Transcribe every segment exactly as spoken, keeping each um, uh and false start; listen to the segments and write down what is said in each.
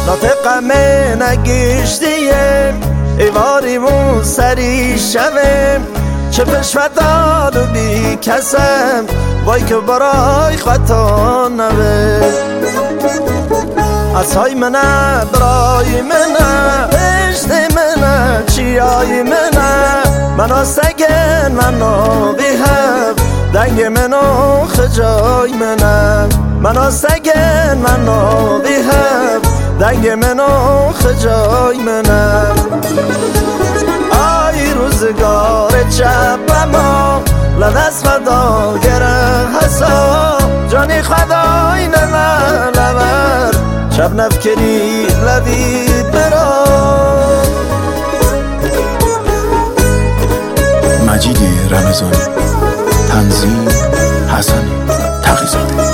ناطقم نگشتیم ایواریمون سری شویم چه پشفتان و بی کسم وای که برای خطا نوه از های منه برای منه پشت منه چیای منه منو سگن منو بیهب دنگ منو خجای منه منو سگن منو بیهب دنگ منو خجای منه آی روزگار چپما لدست فدا گره حسا جانی خدای نمه لبر شب نفکری لبید برا مجید رمضانی تنظیم حسن تقی‌زاده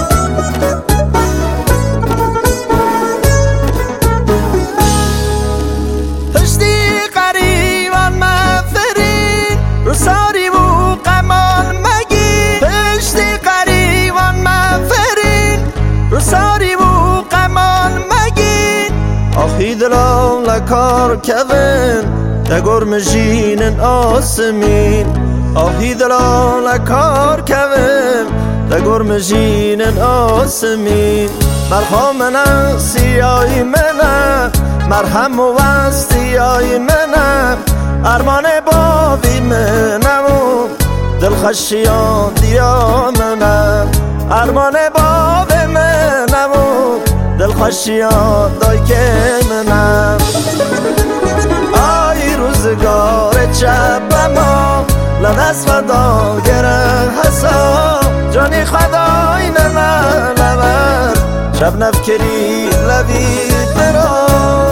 پشتی قریبان مفرین رو ساری و قمال مگی پشتی قریبان مفرین رو ساری و قمال مگی آخی دلال لکار کون دگر مجین آسمین آهی دلال لکار کون دگر مجین آسمین مرخام منه سیای منه مرهم و وستیای منه ارمان بابی منه و دلخشیان دیا منه ارمان بابی منه و دلخشیان دای که منه آی روزگار چپما لدست فدا گره حسا جانی خدای نمه لبر شب نفکری لبید برا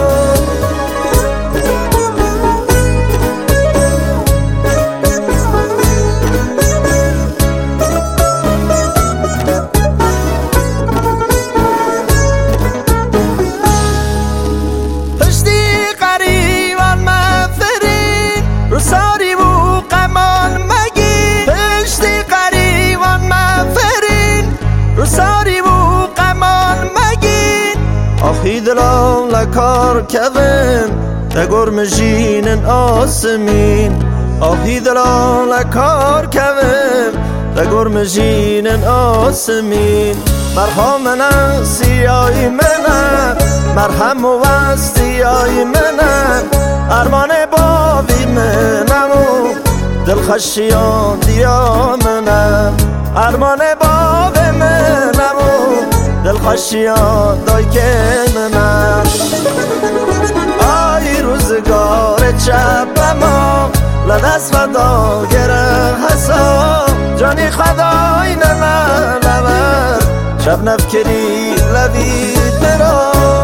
ساری و قمال مگی پشتی قریبان مفرین رو ساری و قمال مگی آخی دلال لکار کون دگر مجین آسمین آخی دلال لکار کون دگر مجین آسمین مرخام منه سیای منه مرهم و وستیای منه ارمان بابی منم و دلخشیان دیا منم ارمان باب منم و دلخشیان دای که منم آی روزگار چپما لدست فدا گره حسا جانی خدای نمه لبر شب نفکری لبید برا